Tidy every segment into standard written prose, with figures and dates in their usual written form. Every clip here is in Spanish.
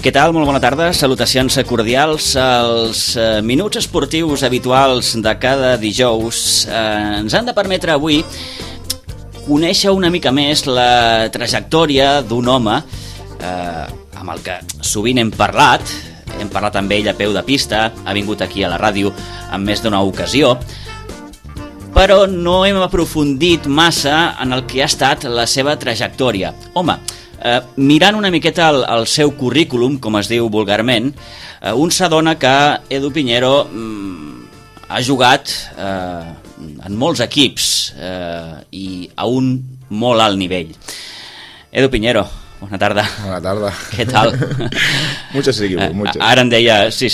Què tal? Molt bona tarda. Salutacions cordials. Els minuts esportius habituals de cada dijous ens han de permetre avui conèixer una mica més la trajectòria d'un home amb el que sovint hem parlat amb ell a peu de pista, ha vingut aquí a la ràdio en més d'una ocasió, però no hem aprofundit massa en el que ha estat la seva trajectòria. Home, mirant una miqueta el seu currículum, com es diu vulgarment, un s'adona que Edu Piñero ha jugat en molts equips i a un molt alt nivell. Edu Piñero, bona tarda. Bona tarda. Què tal? Muchos equipos, muchos. Ara em deia, sí,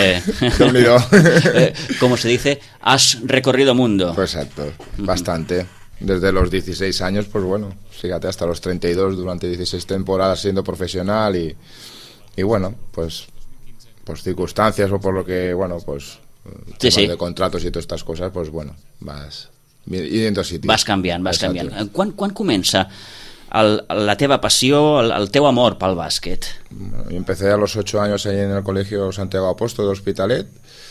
como se dice, has recorrido mundo. Pues exacto, bastante. Desde los 16 años, pues bueno, fíjate, hasta los 32, durante 16 temporadas siendo profesional y bueno, pues circunstancias o por lo que, bueno, pues sí. de contratos y todas estas cosas, pues bueno, vas yendo a sitios. Vas canviant. Quan comença la teva passió, el teu amor pel bàsquet? Bueno, yo empecé a los 8 años ahí en el colegio Santiago Apóstol de Hospitalet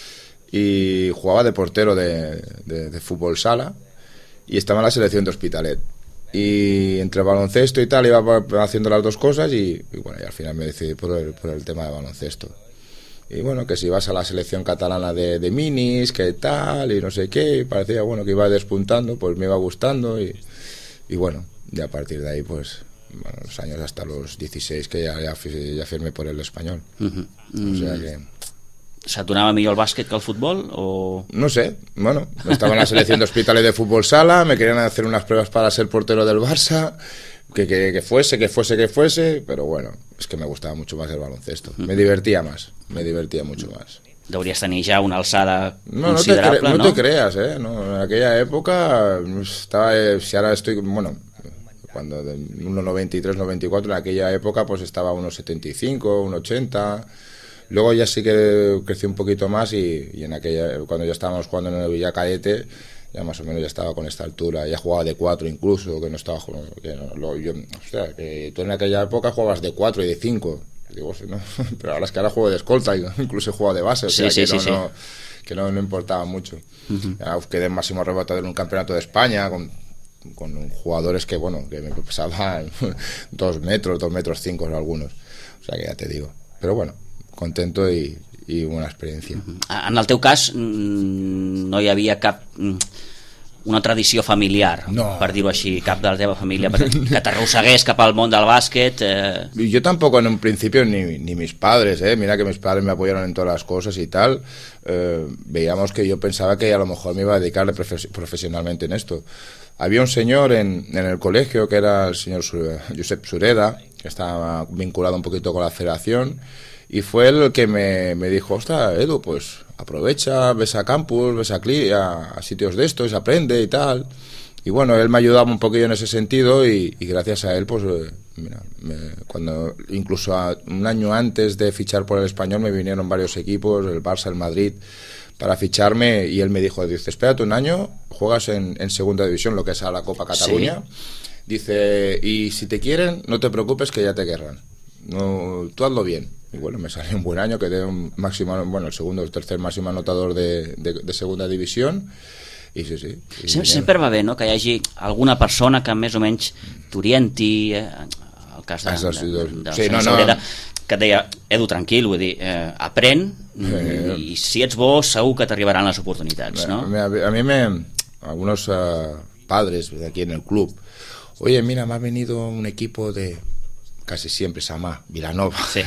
y jugaba de portero de fútbol sala. Y estaba en la selección de Hospitalet. Y entre baloncesto y tal iba haciendo las dos cosas y bueno, y al final me decidí por el tema de baloncesto. Y bueno, que si vas a la selección catalana de minis, que tal, y no sé qué, y parecía bueno que iba despuntando, pues me iba gustando y bueno, ya a partir de ahí pues bueno, los años hasta los 16 que ya firmé por el Español. O sea que... ¿Se donava millor el bàsquet que el futbol? O... No sé, bueno, estaba en la selección de Hospitalet de fútbol sala, me querían hacer unas pruebas para ser portero del Barça, que fuese, pero bueno, es que me gustaba mucho más el baloncesto, me divertía mucho más. Deberías tenir ja una alçada no, considerable, ¿no? No te creas, no, en aquella época estaba, si ahora estoy, bueno, cuando de 1,93, 94, en aquella época pues estaba 1,75, 1,80... Luego ya sí que crecí un poquito más y en aquella, cuando ya estábamos jugando en el Villa Cadete, ya más o menos ya estaba con esta altura, ya jugaba de 4 incluso, que no estaba que tú en aquella época jugabas de 4 y de 5, digo, no, pero ahora es que ahora juego de escolta, incluso he jugado de base, o sea que no importaba mucho. Ya quedé máximo rebatador en un campeonato de España con jugadores que bueno, que me pesaban 2 metros 5 algunos, o sea que ya te digo, pero bueno, contento i una experiència. En el teu cas no hi havia cap una tradició familiar, per dir-ho així, cap de la teva família que t'arrossegués cap al món del bàsquet. Yo tampoco en un principio ni mis padres, mira que mis padres me apoyaron en todas las cosas y tal, veíamos que yo pensaba que a lo mejor me iba a dedicar profesionalmente en esto. Había un señor en el colegio que era el señor Josep Sureda, que estaba vinculado un poquito con la federación. Y fue el que me dijo, ostras, Edu, pues aprovecha, ves a campus, ves a sitios de estos, aprende y tal. Y bueno, él me ayudaba un poquillo en ese sentido y gracias a él, pues, mira, cuando incluso un año antes de fichar por el Español me vinieron varios equipos, el Barça, el Madrid, para ficharme y él me dijo, dice, espérate un año, juegas en segunda división, lo que es a la Copa Cataluña. Sí. Dice, y si te quieren, no te preocupes que ya te querrán. No, tú hazlo bien. Y bueno, me salió un buen año, quedé un máximo, bueno, el segundo o el tercer máximo anotador de segunda división i sí. Sempre va bé, no?, que hi hagi alguna persona que més o menys t'orienti, el cas de Saureda, que et deia, Edu, tranquil, vull dir, aprèn i si ets bo segur que t'arribaran les oportunitats, no? A mí algunos padres de aquí en el club, oye, mira, me ha venido un equipo de... casi siempre Samá, Vilanova, sí.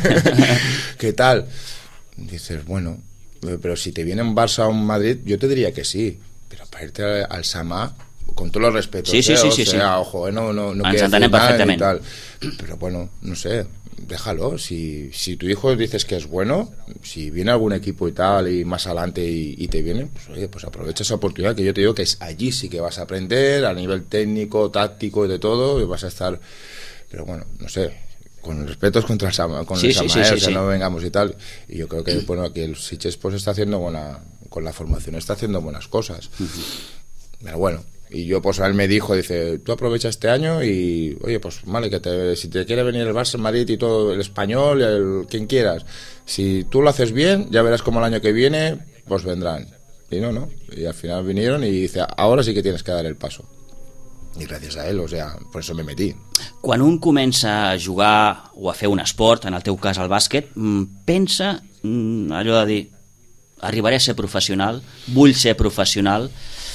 ¿Qué tal? Dices, bueno, pero si te viene un Barça o un Madrid, yo te diría que sí, pero para irte al Samá, con todos los respetos, sí. Ojo, no quiero decir nada y tal, pero bueno, no sé, déjalo, si tu hijo dices que es bueno, si viene algún equipo y tal, y más adelante y te viene, pues oye, pues aprovecha esa oportunidad, que yo te digo que es allí sí que vas a aprender, a nivel técnico, táctico y de todo, y vas a estar... Pero bueno, no sé, con respetos contra el Samael, no vengamos y tal. Y yo creo que bueno, aquí el Sitges pues está haciendo con la formación está haciendo buenas cosas. Pero bueno, Y yo, pues él me dijo, dice, tú aprovecha este año y, oye, pues vale, si te quiere venir el Barça, el Madrid y todo, el Español, quien quieras, si tú lo haces bien, ya verás como el año que viene, pues vendrán. Y no. Y al final vinieron y dice, ahora sí que tienes que dar el paso. I gràcies a ell, o sea, por eso me metí. Quan un comença a jugar o a fer un esport, en el teu cas el bàsquet, pensa allò de dir, arribaré a ser professional, vull ser professional.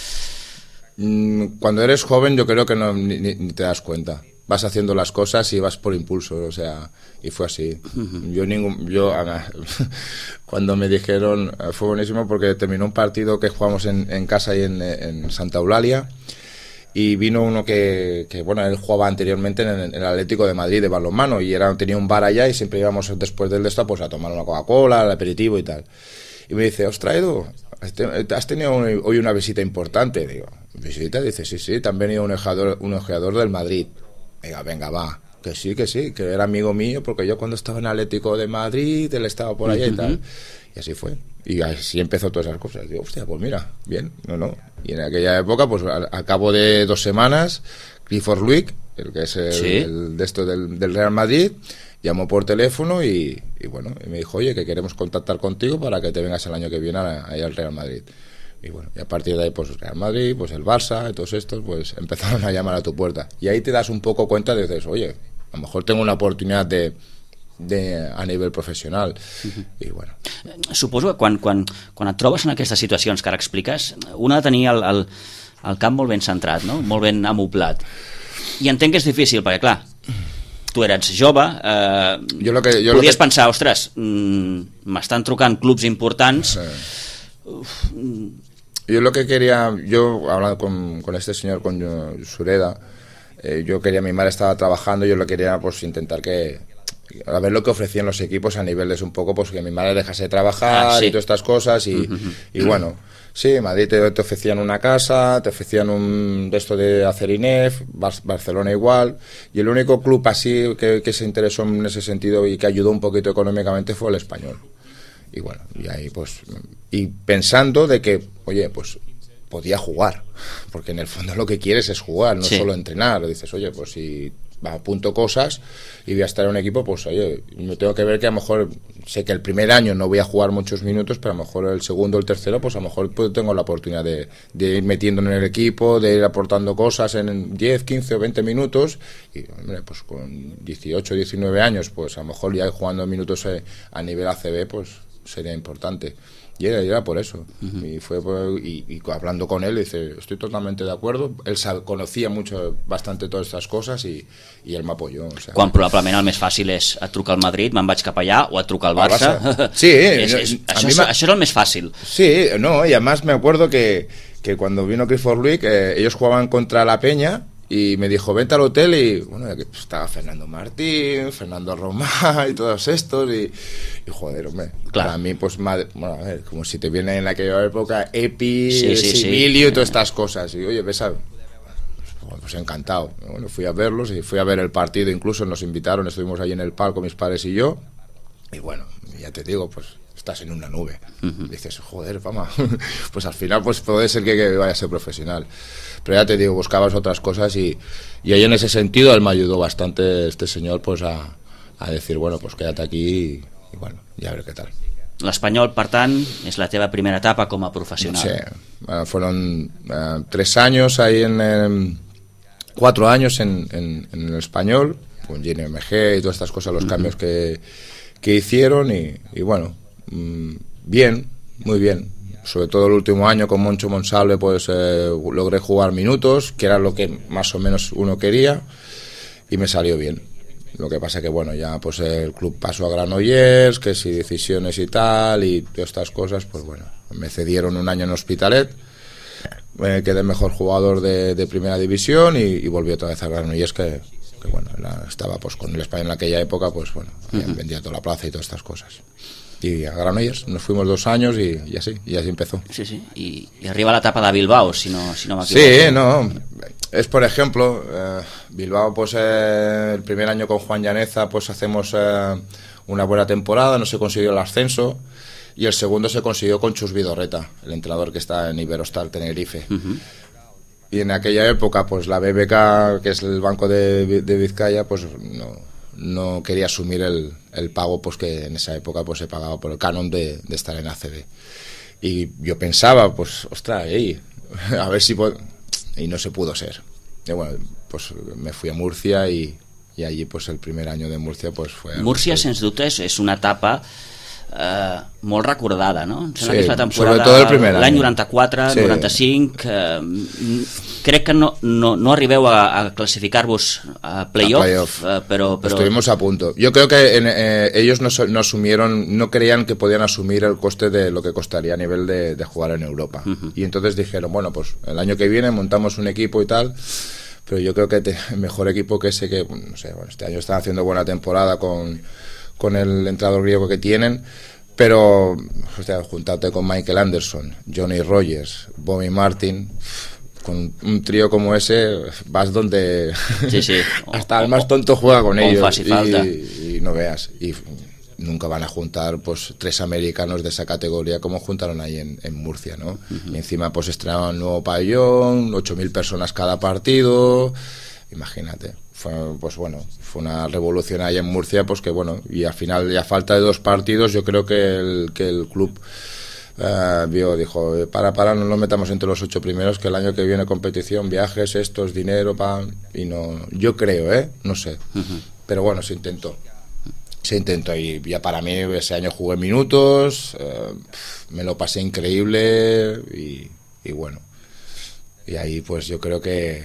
Cuando eres joven yo creo que ni te das cuenta. Vas haciendo las cosas y vas por impulso, o sea, y fue así. Yo cuando me dijeron, fue buenísimo porque terminó un partido que jugamos en casa y en Santa Eulalia. Y vino uno que bueno, él jugaba anteriormente en el Atlético de Madrid de balonmano y tenía un bar allá y siempre íbamos después del esto pues a tomar una Coca-Cola, el aperitivo y tal. Y me dice, ¿has tenido hoy una visita importante? Digo, ¿visita? Dice, sí, te han venido un ojeador del Madrid. Digo, venga, va, que sí, que era amigo mío porque yo cuando estaba en Atlético de Madrid, él estaba por allá y tal. Y así fue. Y así empezó todas esas cosas. Digo, hostia, pues mira, bien, no. Y en aquella época, pues al cabo de 2 semanas, Clifford Luick, el que es el de esto del Real Madrid, llamó por teléfono y bueno, y me dijo, oye, que queremos contactar contigo para que te vengas el año que viene ahí al Real Madrid. Y bueno, y a partir de ahí, pues Real Madrid, pues el Barça, y todos estos, pues empezaron a llamar a tu puerta. Y ahí te das un poco cuenta de dices, oye, a lo mejor tengo una oportunidad a nivell professional. I bueno. Suposo que quan et trobes en aquestes situacions que ara expliques, un ha de tenir el camp molt ben centrat, no? Molt ben amoblat. I entenc que és difícil, perquè clar, tu eres jove, podies pensar, ostres, m'estan trucant clubs importants. Yo lo que quería, hablando con este señor, con Sureda, yo quería, mi madre estaba trabajando, yo lo quería pues intentar a ver lo que ofrecían los equipos a niveles un poco, pues que mi madre dejase de trabajar y todas estas cosas y bueno, sí, Madrid te ofrecían una casa, te ofrecían un de esto de Acerinef, Barcelona igual, y el único club así que se interesó en ese sentido y que ayudó un poquito económicamente fue el Español. Y bueno, y ahí pues, y pensando de que, oye, pues podía jugar, porque en el fondo lo que quieres es jugar, no solo entrenar. Dices, oye, pues si apunto cosas y voy a estar en un equipo, pues oye, me tengo que ver que a lo mejor sé que el primer año no voy a jugar muchos minutos, pero a lo mejor el segundo o el tercero, pues a lo mejor tengo la oportunidad de ir metiéndome en el equipo, de ir aportando cosas en 10, 15 o 20 minutos y hombre, pues con 18, 19 años, pues a lo mejor ya jugando minutos a nivel ACB, pues sería importante. Y era por eso. Y hablando con él, dice, estoy totalmente de acuerdo. Él conocía bastante todas estas cosas y él me apoyó. O sea, quan probablement el més fàcil és et trucar al Madrid, me'n vaig cap allà, o et trucar al Barça. Sí, això és el més fàcil. Sí, no, y además me acuerdo que cuando vino Clifford Luick, ellos jugaban contra la Peña. Y me dijo, vente al hotel y bueno, estaba Fernando Martín, Fernando Romá y todos estos y joder, hombre, para mí pues bueno, a ver, como si te viene en aquella época Epi, Similio y todas estas cosas y oye, ves pues encantado. Bueno, fui a verlos y fui a ver el partido, incluso nos invitaron, estuvimos ahí en el palco mis padres y yo y bueno, ya te digo, pues estás en una nube. Dices, joder, fama. Pues al final pues puede ser que vaya a ser profesional. Pero ya te digo, buscabas otras cosas y ahí en ese sentido él me ayudó bastante este señor pues a decir, bueno, pues quédate aquí y bueno, ya a ver qué tal. L'Espanyol, per tant, és la teva primera etapa com a professional. Sí, fueron 3 años ahí 4 años en el Español, con GNMG y todas estas cosas, los cambios que hicieron y bueno, bien, muy bien. Sobre todo el último año con Moncho Monsalve pues logré jugar minutos, que era lo que más o menos uno quería y me salió bien. Lo que pasa que bueno, ya pues el club pasó a Granollers, que si decisiones y tal y todas estas cosas, pues bueno, me cedieron un año en Hospitalet, quedé mejor jugador de primera división y volví otra vez a Granollers que bueno, estaba pues con el Español en aquella época, pues bueno, vendía toda la plaza y todas estas cosas. Y a Granollers nos fuimos 2 años y así empezó. Sí. Y arriba la etapa de Bilbao, si no me equivoco. Sí, no. Es por ejemplo, Bilbao, pues el primer año con Juan Llaneza, pues hacemos una buena temporada, no se consiguió el ascenso. Y el segundo se consiguió con Chus Vidorreta, el entrenador que está en Iberostar Tenerife. y en aquella época pues la BBK, que es el Banco de Vizcaya, pues no quería asumir el pago pues que en esa época pues se pagaba por el canon de estar en ACB. Y yo pensaba, pues, ostras, a ver si y no se pudo ser. Y bueno, pues me fui a Murcia y allí pues el primer año de Murcia pues fue... Múrcia, sens dubte, és una etapa molt recordada, no? Em sembla que és la temporada, sobretot el primer any. L'any 94, sí. 95, crec que no arribeu a clasificar-vos a playoff, pero estuvimos a punto. Yo creo que ellos no asumieron, no creían que podían asumir el coste de lo que costaría a nivel de jugar en Europa. Y entonces dijeron, bueno, pues el año que viene montamos un equipo y tal, pero yo creo que mejor equipo que ese que, no sé, bueno, este año están haciendo buena temporada con el entrenador griego que tienen, pero o sea, juntarte con Michael Anderson, Johnny Rogers, Bobby Martin, con un trío como ese vas donde sí. hasta el más tonto juega con ellos y no veas, y nunca van a juntar pues 3 americanos de esa categoría como juntaron ahí en Murcia, ¿no? Y encima pues estrenaban un nuevo pabellón, 8.000 personas cada partido, imagínate. Fue una revolución ahí en Murcia, pues que bueno, y al final, y a falta de 2 partidos, yo creo que el club dijo, para, no nos metamos entre los 8 primeros, que el año que viene competición, viajes, estos, dinero, y no, yo creo, no sé, pero bueno, se intentó, y ya para mí ese año jugué minutos, me lo pasé increíble, y bueno, y ahí pues yo creo que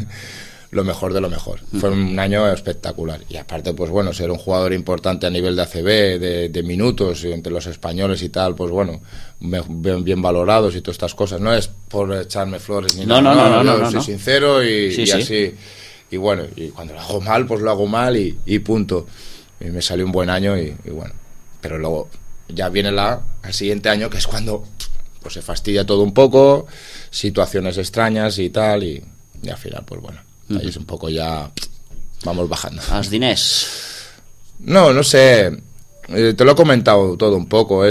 lo mejor de lo mejor. Fue un año espectacular. Y aparte, pues bueno, ser un jugador importante a nivel de ACB, de minutos, y entre los españoles y tal, pues bueno, bien valorados y todas estas cosas. No es por echarme flores ni nada. No, soy sincero y así. Y bueno, y cuando lo hago mal, pues lo hago mal y punto. Y me salió un buen año y bueno. Pero luego ya viene al siguiente año, que es cuando pues se fastidia todo un poco, situaciones extrañas y tal, y al final, pues bueno. Ahí es un poco ya vamos bajando. ¿Els diners? No sé, te lo he comentado todo un poco,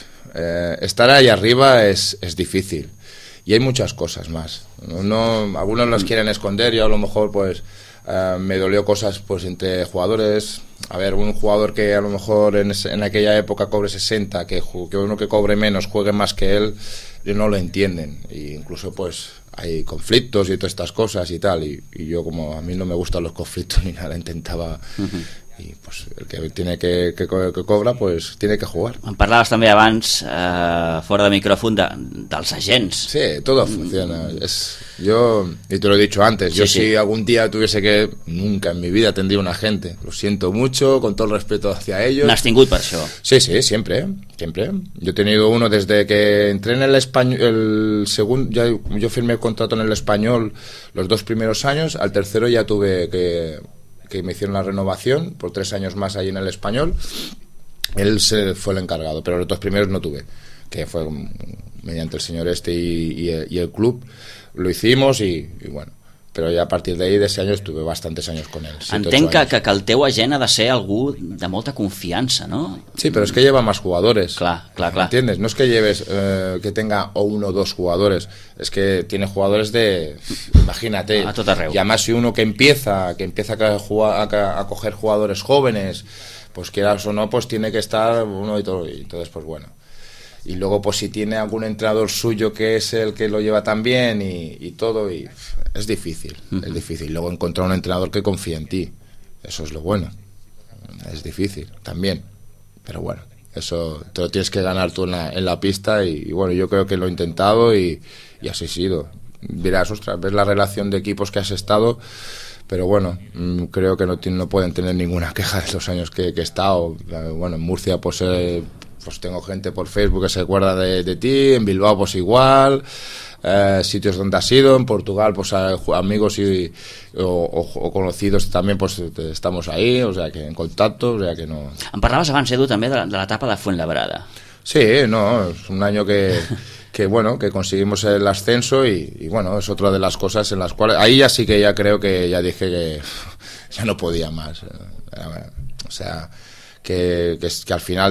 estar ahí arriba es difícil y hay muchas cosas más, algunos las quieren esconder, y a lo mejor pues me dolió cosas pues entre jugadores. A ver, un jugador que a lo mejor en aquella época cobre 60, que uno que cobre menos juegue más que él, no lo entienden, e incluso pues hay conflictos y todas estas cosas y tal, y yo, como a mí no me gustan los conflictos ni nada, intentaba i pues, el que tiene que cobra pues tiene que jugar. Em parlaves també abans fora de micròfon dels agents. Sí, todo funciona. Yo, y te lo he dicho antes, yo si algún día tuviese que, nunca en mi vida tendría un agente, lo siento mucho, con todo el respeto hacia ellos. N'has tingut per això? Sí, siempre. Yo he tenido uno desde que entré en el Español, el segundo, yo firmé el contrato en el Español los 2 primeros años, al tercero ya tuve que me hicieron la renovación por 3 años más ahí en el Español. Él fue el encargado, pero los 2 primeros no tuve, que fue mediante el señor y el club lo hicimos, y bueno, però ja a partir d'ahí, de ese año, estuve bastantes años con él. Entenc que el teu agent ha de ser algú de molta confiança, ¿no? Sí, pero es que lleva más jugadores. Claro. ¿Entiendes? No es que lleves, que tenga 1 o 2 jugadores, es que tiene jugadores imagínate, a tot arreu. Y además si uno que empieza a coger jugadores jóvenes, pues quieras o no, pues tiene que estar uno y todo, y entonces pues bueno. Y luego pues si tiene algún entrenador suyo que es el que lo lleva también y todo, y es difícil, es difícil. Luego encontrar un entrenador que confíe en ti, eso es lo bueno. Es difícil también, pero bueno, eso te lo tienes que ganar tú en la pista, y bueno, yo creo que lo he intentado y así ha sido. Verás, ostras, ves la relación de equipos que has estado, pero bueno, creo que no pueden tener ninguna queja de los años que he estado. Bueno, en Murcia pues tengo gente por Facebook que se acuerda de ti, en Bilbao pues igual, sitios donde has ido, en Portugal pues amigos o conocidos también pues estamos ahí, o sea que en contacto, o sea que no. Em parlaves abans, Edu, també de l'etapa de Fuenlabrada. Sí, no, es un año que bueno, que conseguimos el ascenso, y bueno, es otra de las cosas en las cuales, ahí ya sí que ya creo que ya dije que ya no podía más, o sea, que al final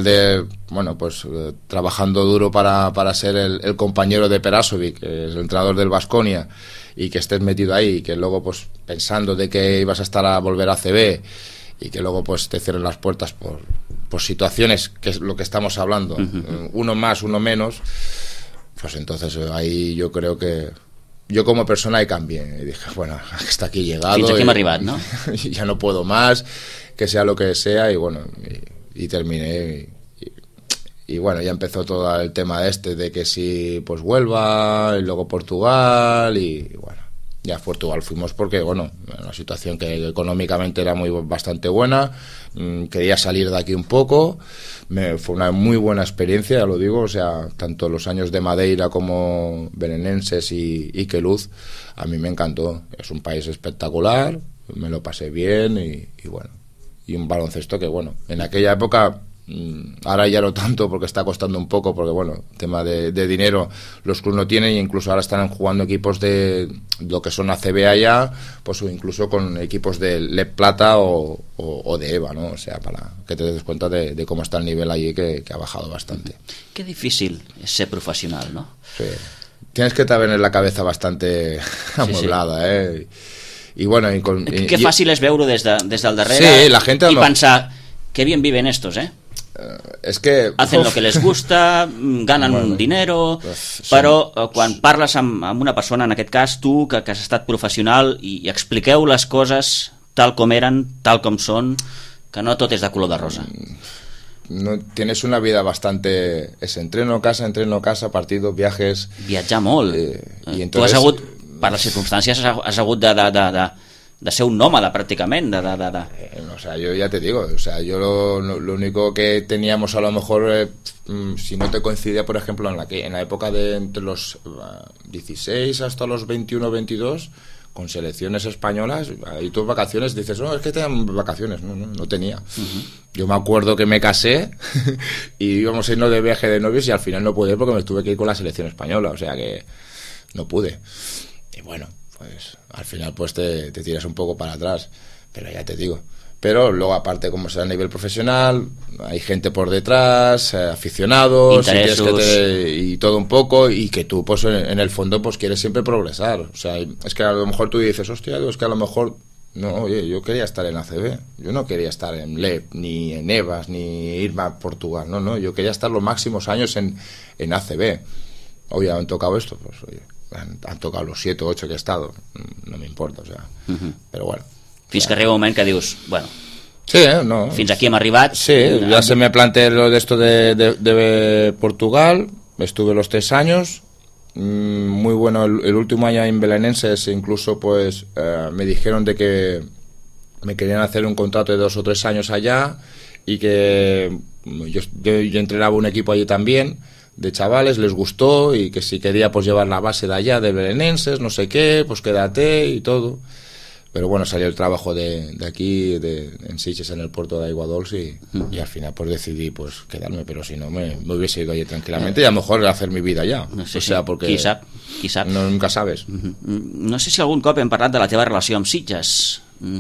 trabajando duro para ser el compañero de Perasovic, que es el entrenador del Baskonia, y que estés metido ahí, y que luego pues pensando de que ibas a estar a volver a ACB, y que luego pues te cierren las puertas por situaciones, que es lo que estamos hablando, uno más, uno menos, pues entonces ahí yo creo que yo como persona ahí cambié, y dije, bueno, hasta aquí he llegado, fins aquí hem arribat, no? Y ya no puedo más, que sea lo que sea, y bueno, y terminé, y bueno, ya empezó todo el tema de que si pues Huelva, y luego Portugal, y bueno, ya a Portugal fuimos porque, bueno, una situación que económicamente era bastante buena, quería salir de aquí un poco, fue una muy buena experiencia, ya lo digo, o sea, tanto los años de Madeira como Belenenses y Queluz, a mí me encantó, es un país espectacular, me lo pasé bien, y bueno, y un baloncesto que, bueno, en aquella época, ahora ya no tanto porque está costando un poco, porque bueno, tema de dinero los clubes no tienen, y incluso ahora están jugando equipos de lo que son ACB allá, pues o incluso con equipos de LEP Plata o de EVA, ¿no? O sea, para que te des cuenta de cómo está el nivel allí, que ha bajado bastante. Qué difícil es ser profesional, ¿no? Sí. Tienes que tener la cabeza bastante amueblada, sí. I bueno, que fàcil és veure des del darrere, sí, la gente i pensar que bien viven estos, es que hacen lo que les gusta, ganan dinero, pues, però quan parles amb una persona, en aquest cas tu, que has estat professional, i expliqueu les coses tal com eren, tal com són, que no tot és de color de rosa. No, tienes una vida bastante... Es entreno, casa, partidos, viajes... Viatjar molt. I entonces, tu has hagut, per les circumstàncies, has hagut de ser un nómada prácticament. O sea, yo ya te digo, o sea, yo lo único que teníamos a lo mejor, si no te coincidía, por ejemplo, en la época de entre los 16 hasta los 21, 22, con selecciones españolas, y tus vacaciones, dices, no, es que tengan vacaciones, no tenía. Yo me acuerdo que me casé y íbamos a irnos de viaje de novios y al final no pude porque me tuve que ir con la selección española, o sea que no pude. Y bueno, pues al final pues te tiras un poco para atrás, pero ya te digo. Pero luego aparte, como sea a nivel profesional, hay gente por detrás, aficionados, y todo un poco, y que tú pues en el fondo pues quieres siempre progresar. O sea, es que a lo mejor tú dices, hostia, es que a lo mejor no, oye, yo quería estar en ACB, yo no quería estar en LEP, ni en EVAS, ni irme a Portugal, no, yo quería estar los máximos años en ACB. Oye, han tocado esto, pues oye, han tocado los 7 o 8 que he estado, no me importa, o sea, pero bueno. Fins que arriba un moment que dius, bueno, sí, no, fins aquí hem arribat. Sí, ya se me planteé lo de esto de Portugal, estuve los 3 años, muy bueno el último año en Belenenses, incluso pues me dijeron de que me querían hacer un contrato de 2 o 3 años allá, y que yo entrenaba un equipo allí también, de chavales, les gustó, y que si quería pues llevar la base de allá, de Belenenses, no sé qué, pues quédate y todo. Pero bueno, salió el trabajo de aquí, en Sitges, en el puerto de Aiguadols, y al final pues decidí pues quedarme, pero si no me hubiese ido allí tranquilamente y a lo mejor hacer mi vida allà. No sé, o sea, porque qui sap. No, nunca sabes. No sé si algun cop hem parlat de la teva relació amb Sitges.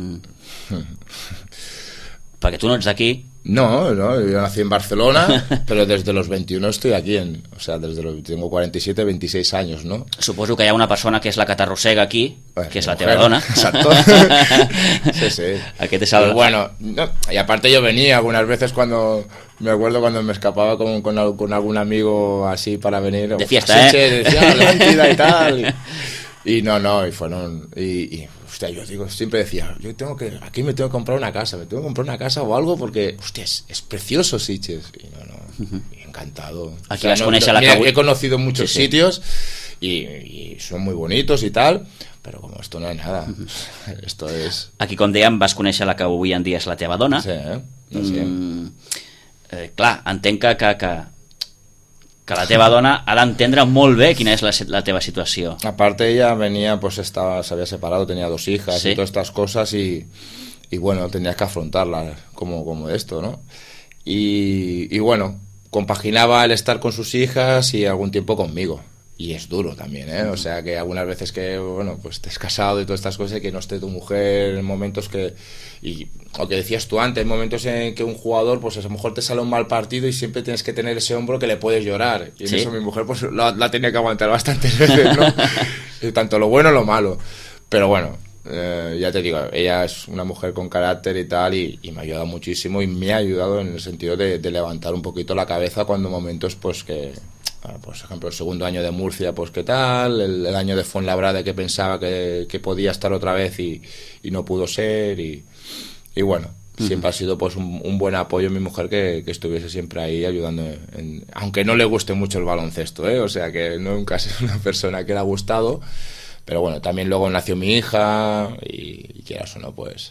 Perquè tu no ets d'aquí. No, yo nací en Barcelona, pero desde los 21 estoy aquí, o sea, tengo 47, 26 años, ¿no? Suposo que hi ha una persona que és la que t'arrossega aquí, bueno, que és la teva dona. Exacto. Sí. Aquest és el... Bueno, no, y aparte yo venía algunas veces me acuerdo cuando me escapaba con algún amigo así para venir. De fiesta, así, decía Atlántida y tal. Y no, y fueron... Hostia, yo digo, siempre decía, aquí me tengo que comprar una casa, o algo, porque, hostia, es precioso Sitges. Y encantado. Aquí vas conèixer la Cau... He conocido muchos sitios y son muy bonitos y tal, pero como esto no es nada, esto es... Aquí, com dèiem, vas conèixer la que avui en dia és la teva dona. Sí, sí. Clar, entenc que la teva dona ha d'entendre molt bé quina és la teva situació. Aparte ella venía, pues se había separado, tenía 2 hijas, ¿sí? Y todas estas cosas, y bueno, tenías que afrontarla como esto, ¿no? Y bueno, compaginaba el estar con sus hijas y algún tiempo conmigo. y es duro también, ¿eh? O sea, que algunas veces que, bueno, pues estés casado y todas estas cosas y que no esté tu mujer en momentos que... Y lo que decías tú antes, hay momentos en que un jugador, pues a lo mejor te sale un mal partido y siempre tienes que tener ese hombro que le puedes llorar. Y en eso mi mujer pues la tenía que aguantar bastantes veces, ¿no? Tanto lo bueno como lo malo. Pero bueno, ya te digo, ella es una mujer con carácter y tal, y me ha ayudado muchísimo y me ha ayudado en el sentido de levantar un poquito la cabeza cuando momentos pues que... Pues, por ejemplo, el segundo año de Murcia, pues qué tal, el año de Fuenlabrada que pensaba que podía estar otra vez y no pudo ser, y bueno, siempre ha sido pues un buen apoyo mi mujer que estuviese siempre ahí ayudando, aunque no le guste mucho el baloncesto, ¿eh? O sea que nunca es una persona que le ha gustado, pero bueno, también luego nació mi hija y quieras o no, pues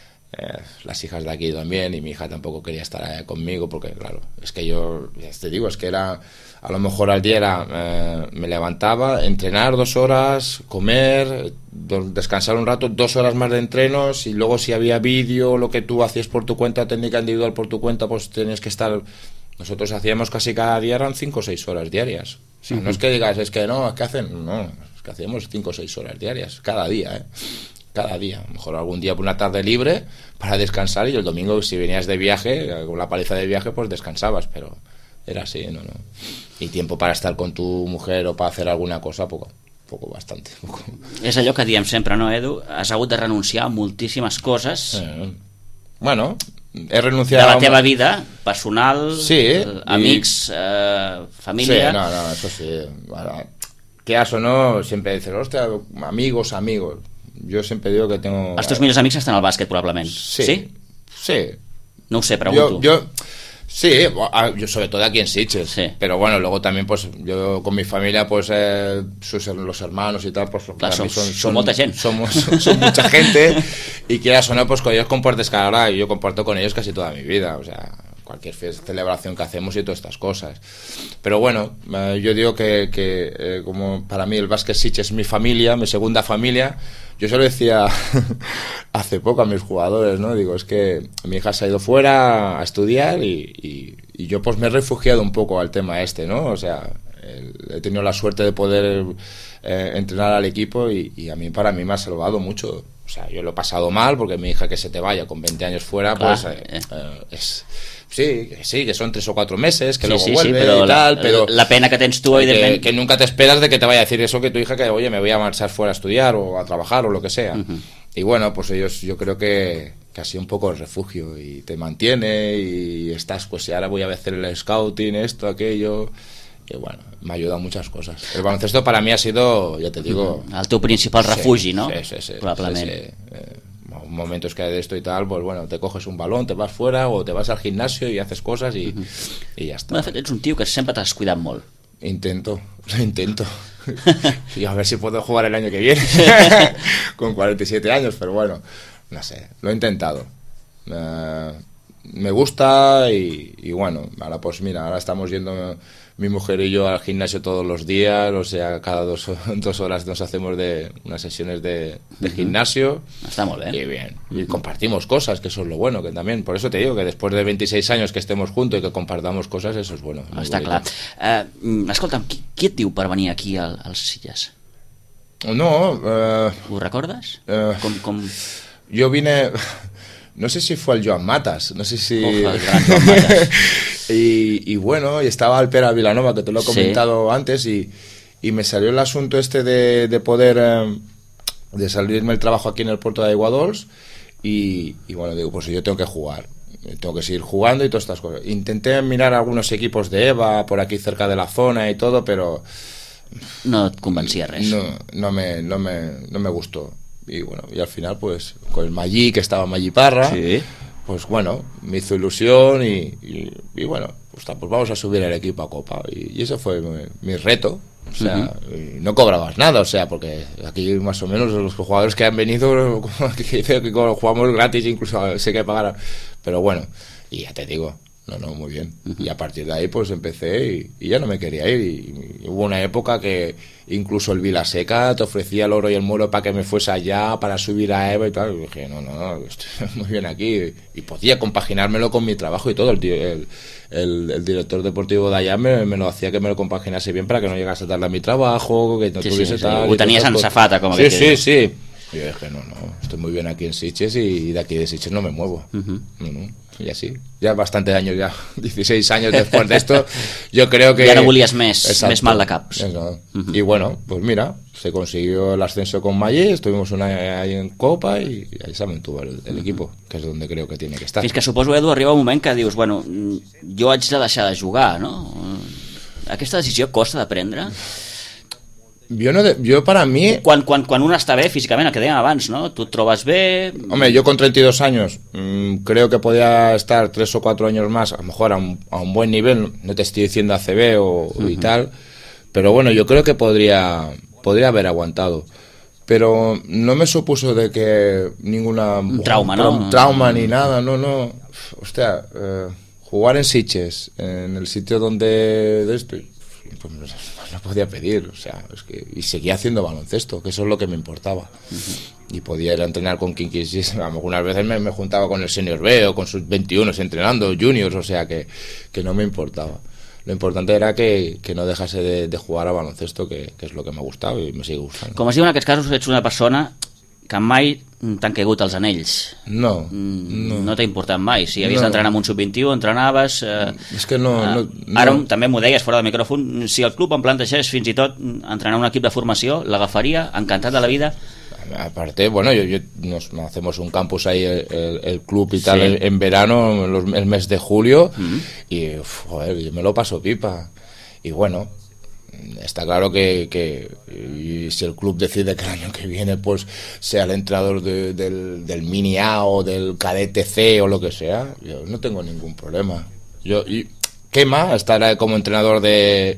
las hijas de aquí también, y mi hija tampoco quería estar conmigo porque claro, es que yo, ya te digo, es que era... A lo mejor al día era, me levantaba, entrenar 2 horas, comer, descansar un rato, 2 horas más de entrenos, y luego si había vídeo, lo que tú hacías por tu cuenta, técnica individual por tu cuenta, pues tenías que estar... Nosotros hacíamos casi cada día, eran 5 o 6 horas diarias. O sea, no es que digas, es que no, es que hacen... No, es que hacíamos 5 o 6 horas diarias, cada día, ¿eh? Cada día. A lo mejor algún día por una tarde libre para descansar, y el domingo si venías de viaje, con la paliza de viaje, pues descansabas, pero... Era así, no. Y tiempo para estar con tu mujer o para hacer alguna cosa, poco, bastante. Poco. És allò que diem sempre, no, Edu? Has hagut de renunciar a moltíssimes coses. Bueno, he renunciado... De la teva vida personal, sí, amics, família... Sí, no, eso sí. Bueno, quieras o no, siempre dices, hostia, amigos. Yo siempre digo que tengo... Els teus millors amics estan al bàsquet, probablement. Sí. No ho sé, pregunto. Sí, yo sobre todo aquí en Sitges, sí. Pero bueno, luego también pues yo con mi familia, pues los hermanos y tal, pues claro, son mucha gente. Son mucha gente, y quieras o no, pues con ellos compartes cada hora, y yo comparto con ellos casi toda mi vida, o sea, cualquier celebración que hacemos y todas estas cosas. Pero bueno, yo digo que como para mí el básquet Sitges es mi familia, mi segunda familia. Yo se lo decía hace poco a mis jugadores, ¿no? Digo, es que mi hija se ha ido fuera a estudiar y yo pues me he refugiado un poco al tema este, ¿no? O sea, he tenido la suerte de poder entrenar al equipo y para mí me ha salvado mucho. O sea, yo lo he pasado mal porque mi hija que se te vaya con 20 años fuera, pues es... Sí, que son 3 o 4 meses, que luego vuelve pero y tal, pero... La pena que tens tu, evidentment... Que nunca te esperas de que te vaya a decir eso que tu hija, que oye, me voy a marchar fuera a estudiar o a trabajar o lo que sea. Y bueno, pues ellos, yo creo que ha sido un poco el refugio y te mantiene y estás, pues si ahora voy a hacer el scouting, esto, aquello... Y bueno, me ha ayudado muchas cosas. El baloncesto para mí ha sido, ya te digo... El teu principal refugi, ¿no? Sí. Probablement. Momentos que hay de esto y tal, pues bueno, te coges un balón, te vas fuera o te vas al gimnasio y haces cosas y ya está. De fet, ets un tio que sempre t'has cuidat molt. Lo intento. Y a ver si puedo jugar el año que viene con 47 años, pero bueno, no sé, lo he intentado. Me gusta y bueno, ahora pues mira, ahora estamos yendo mi mujer y yo al gimnasio todos los días, o sea, cada 2 horas nos hacemos de unas sesiones de gimnasio. Està molt bé. Y bien, y compartimos cosas, que eso es lo bueno, que también, por eso te digo que después de 26 años que estemos juntos y que compartamos cosas, eso es bueno. Està clar. Escolta'm, qui et diu per venir aquí als Sitges? No, Ho recordes? Com... Yo vine... No sé si fue el Joan Matas, no sé si... el gran Joan Matas. y bueno, y estaba el Pere Vilanova, que te lo he comentado antes, y me salió el asunto este de poder... de salirme el trabajo aquí en el puerto de Aiguadols, y bueno, digo, pues yo tengo que jugar, tengo que seguir jugando y todas estas cosas. Intenté mirar algunos equipos de EVA, por aquí cerca de la zona y todo, pero... No et convencia res. No me gustó. Y bueno, y al final pues con el Magí, que estaba Magí Parra, pues bueno, me hizo ilusión y bueno, pues vamos a subir el equipo a Copa, y eso fue mi reto. O sea, no cobrabas nada, o sea, porque aquí más o menos los jugadores que han venido que jugamos gratis, incluso sé que pagar, pero bueno, y ya te digo, no, muy bien. Y a partir de ahí pues empecé y ya no me quería ir, y hubo una época que incluso el Vilaseca te ofrecía el oro y el moro para que me fuese allá, para subir a EVA y tal. Y dije, no, estoy muy bien aquí. Y podía compaginármelo con mi trabajo y todo. El director deportivo de allá me lo hacía que me lo compaginase bien para que no llegase tarde a mi trabajo, que no tuviese tal... Ho tenies en safata, com que... Sí. Y yo dije, no, estoy muy bien aquí en Sitges y de aquí de Sitges no me muevo. No. Y así, ya bastantes años, ya 16 años después de esto, yo creo que... Ya no volies més mal de caps. Y bueno, pues mira, se consiguió el ascenso con Magí, estuvimos un año ahí en Copa y ahí se mantuvo el equipo, que es donde creo que tiene que estar. Fins que suposo, Edu, arriba un moment que dius, bueno, jo haig de deixar de jugar, no? Aquesta decisió costa de prendre? Yo para mí... Quan un està bé físicament, el que dèiem abans, no? Tu et trobes bé... Hombre, yo con 32 años creo que podía estar 3 o 4 años más, a lo mejor a un buen nivel, no te estoy diciendo ACB y tal, pero bueno, yo creo que podría haber aguantado. Pero no me supuso de que ninguna... Un trauma, ¿no? Un trauma ni nada, no. Hostia, jugar en Sitges, en el sitio donde estoy... Pues no podía pedir, o sea, es que y seguía haciendo baloncesto, que eso es lo que me importaba. Y podía ir a entrenar con quien quisiese. Algunas veces me juntaba con el senior B o con sus 21 entrenando, juniors, o sea que no me importaba. Lo importante era que no dejase de jugar a baloncesto, que es lo que me ha gustado y me sigue gustando. Com es diu en aquests casos, ets una persona que mai t'han caigut els anells. No. No t'ha importat mai. Si havies d'entrenar amb un sub-21, entrenaves... És que no. Ara també m'ho deies fora del micròfon, si el club em plantegés fins i tot entrenar un equip de formació, l'agafaria, encantat de la vida. Aparte, bueno, nos hacemos un campus ahí, el club y tal, en verano, el mes de julio, y joder, yo me lo paso pipa. Y bueno... Está claro que si el club decide que el año que viene pues sea el entrenador del Mini A o del Cadete C o lo que sea, yo no tengo ningún problema. Y quema estar como entrenador de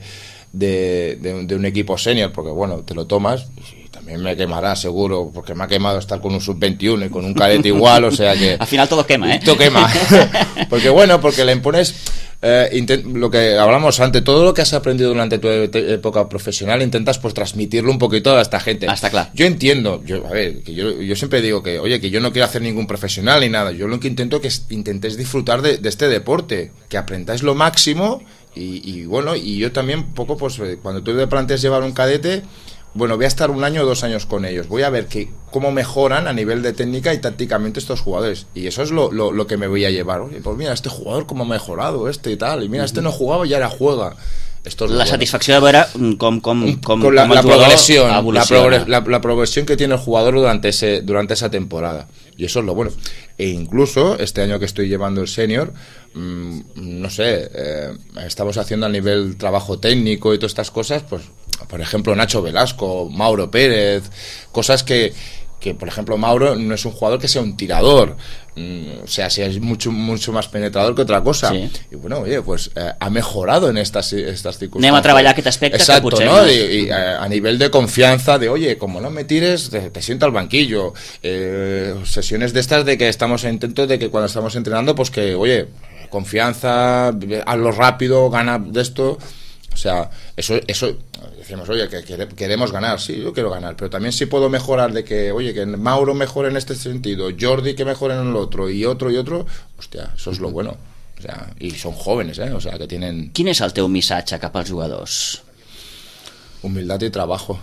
un equipo senior, porque bueno, te lo tomas y también me quemará seguro, porque me ha quemado estar con un sub-21 y con un cadete igual, o sea que... Al final todo quema, ¿eh? Todo quema. Porque le impones... lo que hablamos antes, todo lo que has aprendido durante tu época profesional intentas pues transmitirlo un poquito a esta gente. Hasta claro. Yo entiendo, yo siempre digo que, oye, que yo no quiero hacer ningún profesional ni nada, yo lo que intento es que intentéis disfrutar de este deporte, que aprendáis lo máximo y bueno, y yo también poco pues cuando tú te planteas llevar un cadete, bueno, voy a estar 1 año o 2 años con ellos, voy a ver cómo mejoran a nivel de técnica y tácticamente estos jugadores, y eso es lo que me voy a llevar. Oye, pues mira, este jugador cómo ha mejorado, y tal, y mira, este no jugaba y ahora juega. Esto es la satisfacció de veure com la progresión, la progresión que tiene el jugador durante esa temporada, y eso es lo bueno. E incluso este año que estoy llevando el senior, no sé, estamos haciendo a nivel trabajo técnico y todas estas cosas, pues por ejemplo Nacho Velasco, Mauro Pérez, cosas que por ejemplo Mauro no es un jugador que sea un tirador, o sea, si es mucho más penetrador que otra cosa, sí. Y bueno, oye, pues ha mejorado en estas circunstancias. Anem a treballar aquest aspecte. Exacto, que potser ¿no? Y a nivel de confianza, de oye, como no me tires, te siento al banquillo, sesiones de estas de que estamos intentos de que cuando estamos entrenando, pues que, oye, confianza, hazlo rápido, gana de esto. O sea, eso decimos, oye, que queremos ganar, sí, yo quiero ganar, pero también si puedo mejorar de que, oye, que Mauro mejore en este sentido, Jordi que mejore en el otro, y otro, hostia, eso es lo bueno. O sea, y son jóvenes, o sea, que tienen... Quin és el teu missatge cap als jugadors? Humildad y trabajo.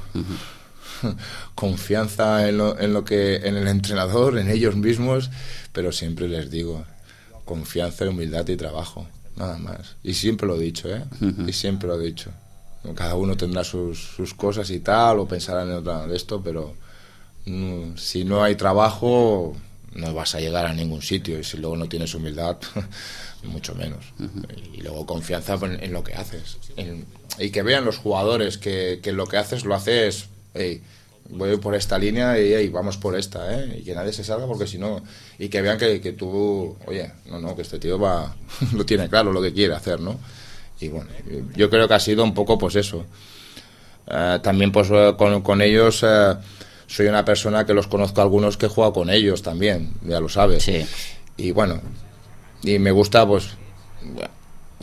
Confianza en el entrenador, en ellos mismos, pero siempre les digo, confianza, humildad y trabajo. Nada más. Y siempre lo he dicho, Y siempre lo he dicho. Cada uno tendrá sus cosas y tal, o pensará en otra de esto, pero si no hay trabajo, no vas a llegar a ningún sitio. Y si luego no tienes humildad, mucho menos. Y luego confianza en lo que haces. Y que vean los jugadores que lo que haces lo haces, hey, voy por esta línea y hey, vamos por esta, y que nadie se salga, porque si no, y que vean que tú, oye, que este tío lo tiene claro lo que quiere hacer, ¿no? Y bueno, yo creo que ha sido un poco pues eso. También pues con ellos soy una persona que los conozco a algunos que he jugado con ellos también, ya lo sabes. Sí. Y bueno, y me gusta pues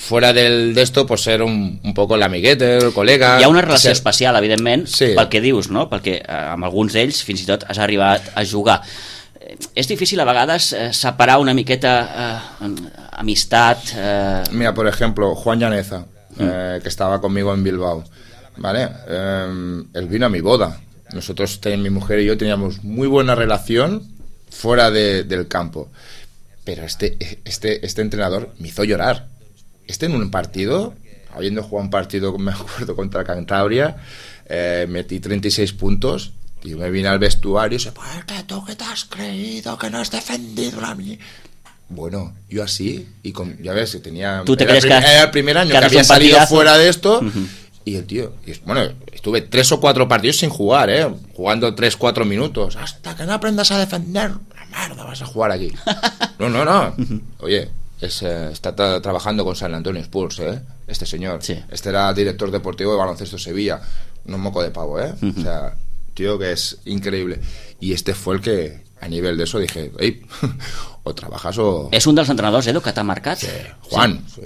fuera de esto, pues ser un poco l'amiguete, el col·lega... Hi ha una relació especial, evidentment, sí, pel que dius, no? Perquè amb alguns d'ells fins i tot has arribat a jugar. És difícil a vegades separar una miqueta amistat... Mira, por ejemplo, Juan Llaneza, que estaba conmigo en Bilbao, ¿vale? Él vino a mi boda. Nosotros, mi mujer y yo, teníamos muy buena relación fuera del campo. Pero este entrenador me hizo llorar. En un partido, habiendo jugado un partido, me acuerdo, contra Cantabria, metí 36 puntos y me vine al vestuario y se pues que tú que te has creído que no has defendido a mí. Bueno, yo así, y ya ves, tenía... ¿Tú te crees que era el primer año que había salido fuera de esto, y el tío, bueno, estuve 3 o 4 partidos sin jugar, jugando 3-4 minutos, hasta que no aprendas a defender, la mierda, vas a jugar aquí. No. Oye, está trabajando con San Antonio Spurs, este señor. Sí. Este era director deportivo de Baloncesto Sevilla. Un moco de pavo, O sea, tío que es increíble. Y este fue el que, a nivel de eso, dije, hey, o trabajas o... És un dels entrenadors, Edu, que t'ha marcat? Sí, Juan. Sí.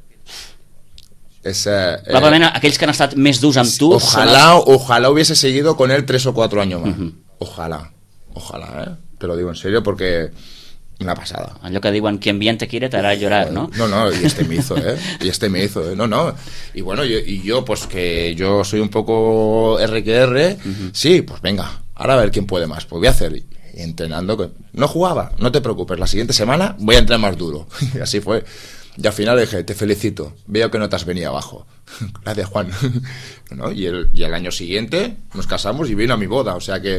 Probablement aquells que han estat més durs amb tu... Ojalá hubiese seguido con él 3 o 4 años más. Ojalá, te lo digo en serio, porque... Una pasada. Allò que diuen, quien bien te quiere te hará llorar, ¿no? No, y este me hizo, No. Y bueno, yo pues que yo soy un poco R que R, sí, pues venga, ahora a ver quién puede más. Pues voy a hacer, y entrenando, no jugaba, no te preocupes, la siguiente semana voy a entrenar más duro. Y así fue. Y al final dije, te felicito, veo que no te has venido abajo. Gracias, Juan. ¿No? Y el año siguiente nos casamos y vino a mi boda, o sea que...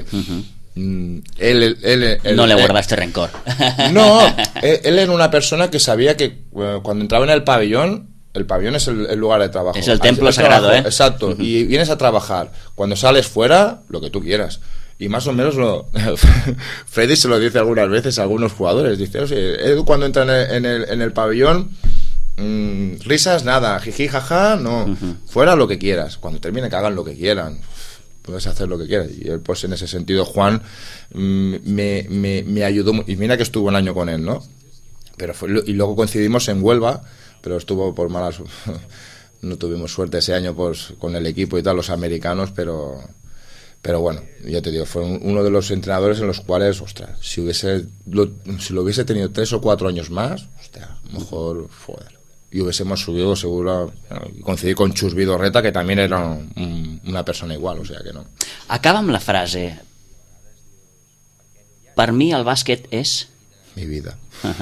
Él no le guardaste rencor. No, él era una persona que sabía que cuando entraba en el pabellón es el lugar de trabajo. Es el templo sagrado, trabajo, exacto. Y vienes a trabajar. Cuando sales fuera, lo que tú quieras. Y más o menos Freddy se lo dice algunas veces a algunos jugadores. Dice, Edu cuando entra en el pabellón, risas, nada, jiji, jaja, no. Fuera lo que quieras. Cuando termine que hagan lo que quieran. Puedes hacer lo que quieras. Y él, pues en ese sentido, Juan me ayudó, y mira que estuvo un año con él, ¿no? Y luego coincidimos en Huelva, pero estuvo por malas... No tuvimos suerte ese año pues con el equipo y tal, los americanos, pero bueno, ya te digo, fue uno de los entrenadores en los cuales, ostras, si lo hubiese tenido 3 o 4 años más, ostras, mejor, joder. Y hubiésemos subido seguro, coincidí con Chus Vidorreta, que también era una persona igual, o sea que no. Acaba amb la frase: per mi el bàsquet és... Mi vida.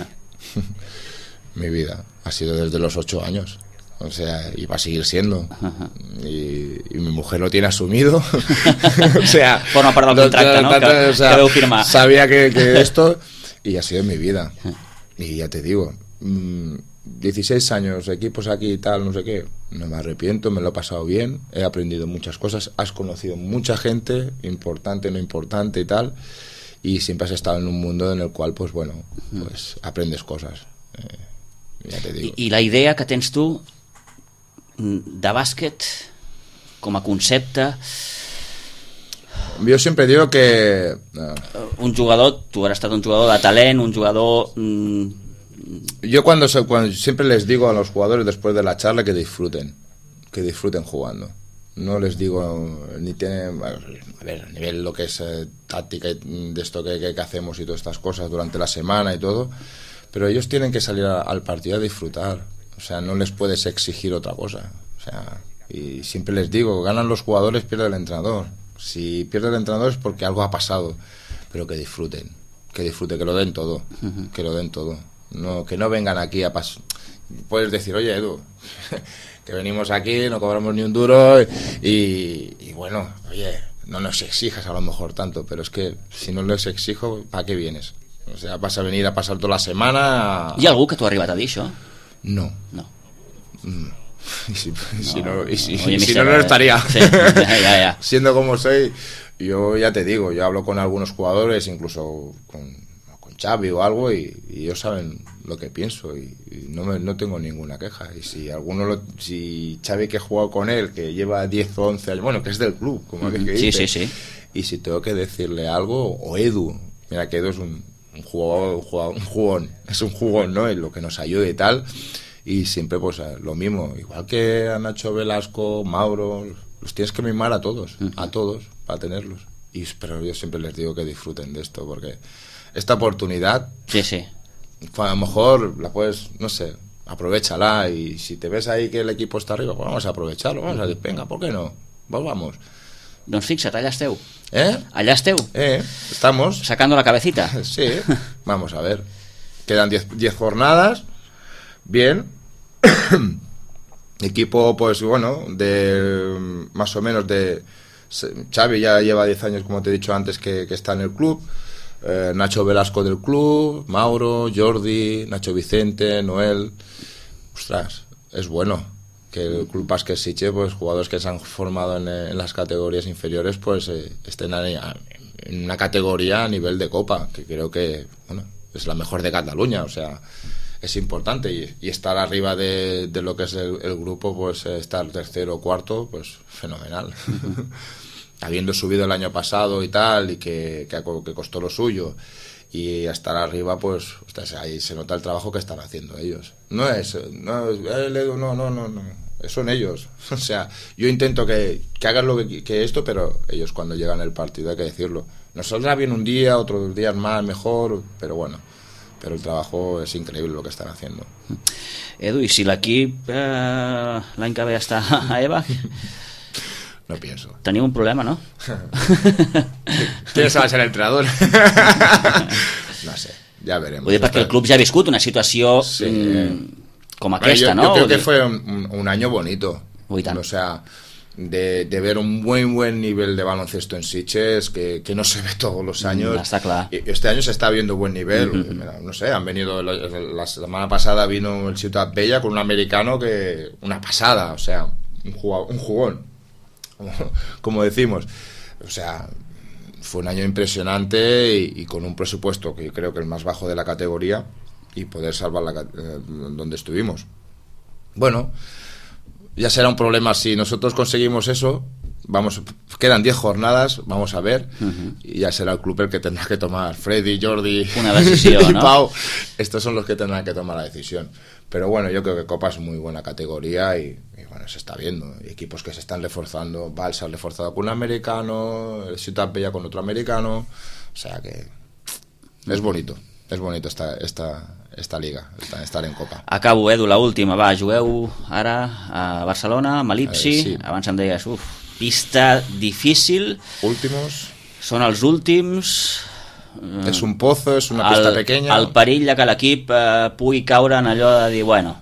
Mi vida. Ha sido desde los 8 años. O sea, y va a seguir siendo. Y mi mujer lo tiene asumido. O sea... Forma part del contracte, ¿no? Que deu firmar. Sabía que esto... Y ha sido mi vida. Y ya te digo... 16 años, equipos aquí y tal, no sé qué, no me arrepiento, me lo he pasado bien, he aprendido muchas cosas, has conocido mucha gente, importante, no importante y tal, y siempre has estado en un mundo en el cual, pues bueno, pues aprendes cosas, ya te digo. I la idea que tens tu de bàsquet com a concepte... Yo siempre digo que... Un jugador, tu has estat un jugador de talent, un jugador... Yo cuando siempre les digo a los jugadores después de la charla que disfruten jugando. No les digo ni tienen, a ver, a nivel lo que es táctica y de esto que hacemos y todas estas cosas durante la semana y todo, pero ellos tienen que salir al partido a disfrutar. O sea, no les puedes exigir otra cosa. O sea, y siempre les digo, ganan los jugadores, pierde el entrenador. Si pierde el entrenador es porque algo ha pasado, pero que disfruten, que lo den todo, que lo den todo. No, que no vengan aquí a puedes decir, oye, Edu, que venimos aquí, no cobramos ni un duro y bueno, oye, no nos exijas a lo mejor tanto, pero es que si no les exijo, ¿para qué vienes? O sea, vas a venir a pasar toda la semana... Hi ha algú que t'ho ha arribat a dir, això? No. Y si no, no estaría. Sí, ya. Siendo como soy, yo ya te digo, yo hablo con algunos jugadores, incluso con Xavi o algo, y ellos saben lo que pienso y no tengo ninguna queja. Y si Xavi, que he jugado con él, que lleva 10 o 11 años, bueno, que es del club, como que dice, sí. Y si tengo que decirle algo, o Edu, mira que Edu es un jugador, un jugón, es un jugón, ¿no? En lo que nos ayuda y tal. Y siempre pues lo mismo, igual que a Nacho Velasco, Mauro, los tienes que mimar a todos, para tenerlos. Pero yo siempre les digo que disfruten de esto, porque esta oportunidad, sí. a lo mejor la puedes, no sé, aprovéchala, y si te ves ahí que el equipo está arriba, pues vamos a aprovecharlo, vamos a decir, venga, ¿por qué no? Pues vamos. Doncs fixa't, allà esteu. ¿Eh? Allà esteu. Estamos. Sacando la cabecita. Sí, vamos a ver. Quedan 10 jornadas. Bien. Equipo, pues bueno, de más o menos de... Xavi ya lleva 10 años, como te he dicho antes, que está en el club. Nacho Velasco del club, Mauro, Jordi, Nacho Vicente, Noel. Ostras, es bueno que el Club Básquet Sitges, pues jugadores que se han formado en las categorías inferiores, pues estén en una categoría a nivel de Copa, que creo que, bueno, es la mejor de Cataluña, o sea, es importante, y estar arriba de lo que es el grupo, pues estar tercero o cuarto, pues fenomenal. Habiendo subido el año pasado y tal, y que costó lo suyo, y estar arriba, pues ahí se nota el trabajo que están haciendo ellos. No, son ellos. O sea, yo intento que hagan lo que esto, pero ellos cuando llegan al partido hay que decirlo. Nos saldrá bien un día, otros días más, mejor, pero bueno, pero el trabajo es increíble lo que están haciendo. Edu, i si l'equip l'any que ve està a EVA? No pienso. Teniu un problema, no? ¿Quién va a ser el entrenador? No sé, ya veremos. Vull dir, perquè el club ja ha viscut una situació com aquesta, yo, ¿no? Yo creo que fue un año bonito. O sea, de ver un buen nivel de baloncesto en Sitges, que no se ve todos los años. Está claro. Este año se está viendo buen nivel. No sé, han venido, la semana pasada vino el Ciutat Bella con un americano que una pasada, o sea, un jugón, como decimos. O sea, fue un año impresionante y con un presupuesto que yo creo que el más bajo de la categoría, y poder salvar donde estuvimos. Bueno, ya será un problema si nosotros conseguimos eso. Quedan 10 jornadas, vamos a ver, y ya será el club el que tendrá que tomar. Freddy, Jordi una decisión, y ¿no? Pau, estos son los que tendrán que tomar la decisión. Pero bueno, yo creo que Copa es muy buena categoría y bueno, se está viendo. Y equipos que se están reforzando, Balsa reforzado con un americano, el Ciutat Bella con otro americano, o sea que es bonito esta liga, estar en Copa. Acabo, Edu, la última. Va, jugueu ara a Barcelona, amb l'Ipsi. Sí. Abans em deies, pista difícil. Últimos. Són els últims. Es un pozo, es una pista pequeña. El perill de que l'equip pugui caure en allò de dir, bueno...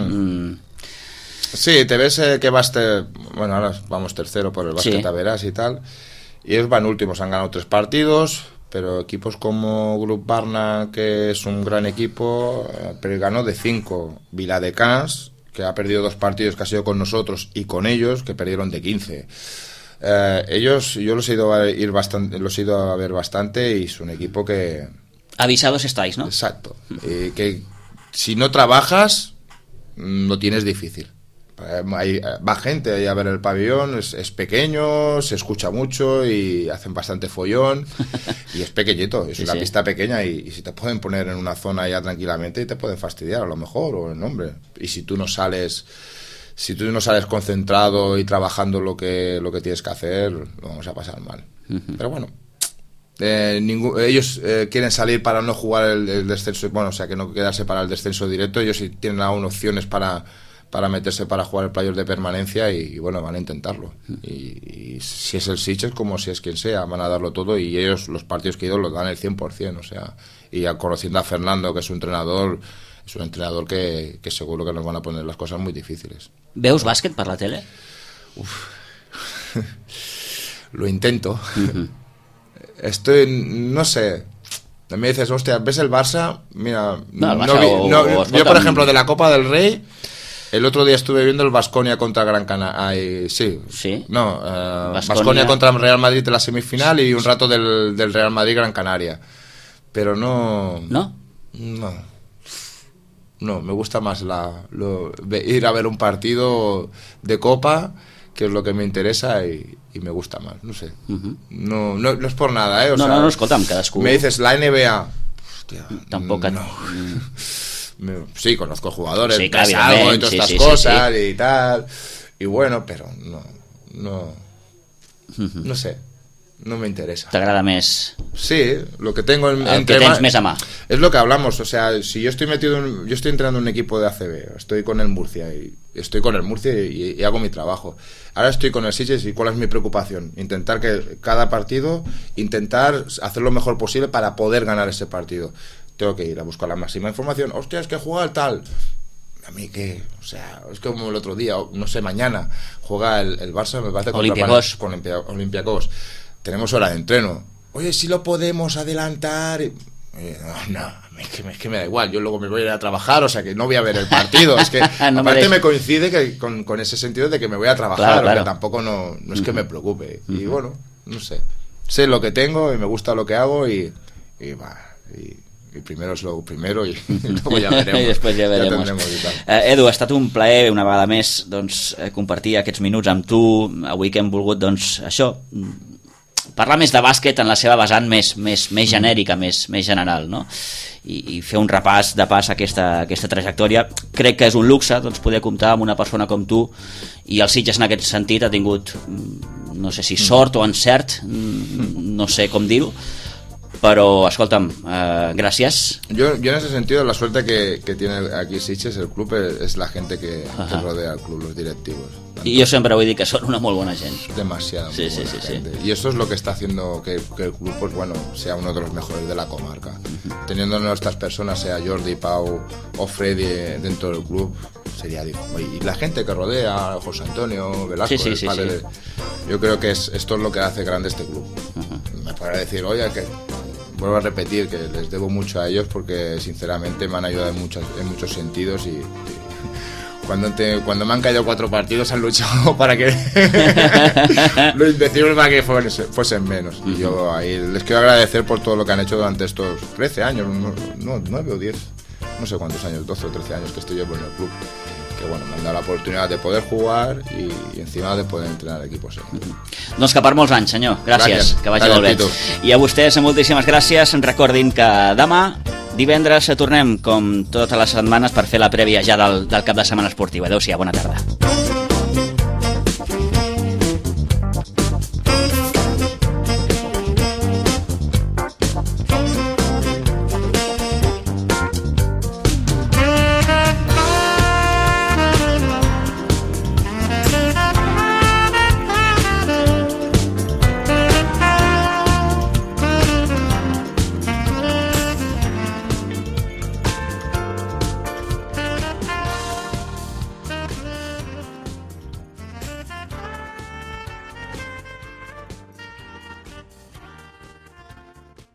Sí, te ves que bueno, ahora vamos tercero por el Básquet Taberás y tal, y ellos van últimos, han ganado 3 partidos, pero equipos como Grup Barna, que es un gran equipo, pero ganó de 5. Viladecans, que ha perdido 2 partidos, que ha sido con nosotros y con ellos, que perdieron de 15. Ellos, yo los he ido a ver bastante, y es un equipo que... Avisados estáis, ¿no? Exacto. Que si no trabajas, lo tienes difícil. Va gente ahí a ver el pabellón, es pequeño, se escucha mucho y hacen bastante follón, y es pequeñito, es una pista pequeña, y si te pueden poner en una zona ya tranquilamente y te pueden fastidiar a lo mejor, o el nombre. Y si tú no sales concentrado y trabajando lo que tienes que hacer, lo vamos a pasar mal. Pero bueno, ellos quieren salir para no jugar el descenso, bueno, o sea, que no quedarse para el descenso directo. Ellos sí tienen aún opciones para meterse para jugar el playoff de permanencia, y bueno, van a intentarlo. Y si es el Sitges, como si es quien sea, van a darlo todo, y ellos, los partidos que he ido, los dan el 100%, o sea, y ya conociendo a Fernando, que es un entrenador que seguro que nos van a poner las cosas muy difíciles. ¿Veus bàsquet per la tele? Lo intento. No sé. Me dices, hostia, ¿ves el Barça? Mira, yo por ejemplo de la Copa del Rey, el otro día estuve viendo el Baskonia contra Gran Canaria. Baskonia contra Real Madrid en la semifinal, y un rato del Real Madrid Gran Canaria. Pero no, me gusta más ir a ver un partido de Copa, que es lo que me interesa, y me gusta más, no sé. No es por nada, o sea, no, escolta'm, cadascú. Me dices la NBA, hostia, tampoc no. Sí, conozco jugadores, sí, claro, algo y todas estas cosas y tal. Y bueno, pero no sé, no me interesa. T'agrada més? Sí, lo que tengo el que tens més a mà. Es lo que hablamos, o sea, si yo estoy yo estoy entrenando un equipo de ACB, estoy con el Murcia y hago mi trabajo. Ahora estoy con el Sitges y ¿cuál es mi preocupación? Intentar que cada partido, intentar hacer lo mejor posible para poder ganar ese partido. Tengo que ir a buscar la máxima información. Hostia, es que juega el tal. A mí qué, o sea, es como el otro día, no sé, mañana juega el Barça, me parece, con Olympiacos. Tenemos hora de entreno. Oye, si lo podemos adelantar. No, es que me da igual. Yo luego me voy a ir a trabajar, o sea que no voy a ver el partido. Es que no aparte me coincide que con ese sentido de que me voy a trabajar, claro. Que tampoco no es que me preocupe. Y bueno, no sé. Sé lo que tengo y me gusta lo que hago y primero es lo primero y luego ja veremos. I després ja veremos. Edu, ha estat un plaer una vegada més compartir aquests minuts amb tu, avui que hem volgut això, parlar més de bàsquet en la seva vessant més genèrica, més general, no? I fer un repàs de pas a aquesta trajectòria. Crec que és un luxe poder comptar amb una persona com tu, i el Sitges en aquest sentit ha tingut, no sé si sort o encert, no sé com dir-ho, pero escolta'm, gracias. Yo en ese sentido la suerte que tiene aquí Sitges, el club, es la gente que rodea al club, los directivos. Y yo siempre voy a decir que son una muy buena gente. Demasiado buena gente. Y eso es lo que está haciendo que el club, pues bueno, sea uno de los mejores de la comarca. Teniendo nuestras personas, sea Jordi, Pau o Freddy dentro del club, sería difícil. Y la gente que rodea, José Antonio, Velasco, el padre, yo creo que esto es lo que hace grande este club. Me podrá decir, oye, que vuelvo a repetir que les debo mucho a ellos porque sinceramente me han ayudado en muchos sentidos y cuando me han caído 4 partidos han luchado para que lo invencibles para que fuesen menos. Y yo ahí les quiero agradecer por todo lo que han hecho durante estos 13 años, no 9 o 10, no sé cuántos años, 12 o 13 años que estoy yo en el club. Que bueno, me han dado la oportunidad de poder jugar y encima de poder entrenar equipos. Doncs que per molts anys, senyor. Gràcies. Que vagi molt bé. I a vostès, moltíssimes gràcies. Recordin que demà, divendres, tornem com totes les setmanes per fer la prèvia ja del cap de setmana esportiu. Adéu-siau, bona tarda.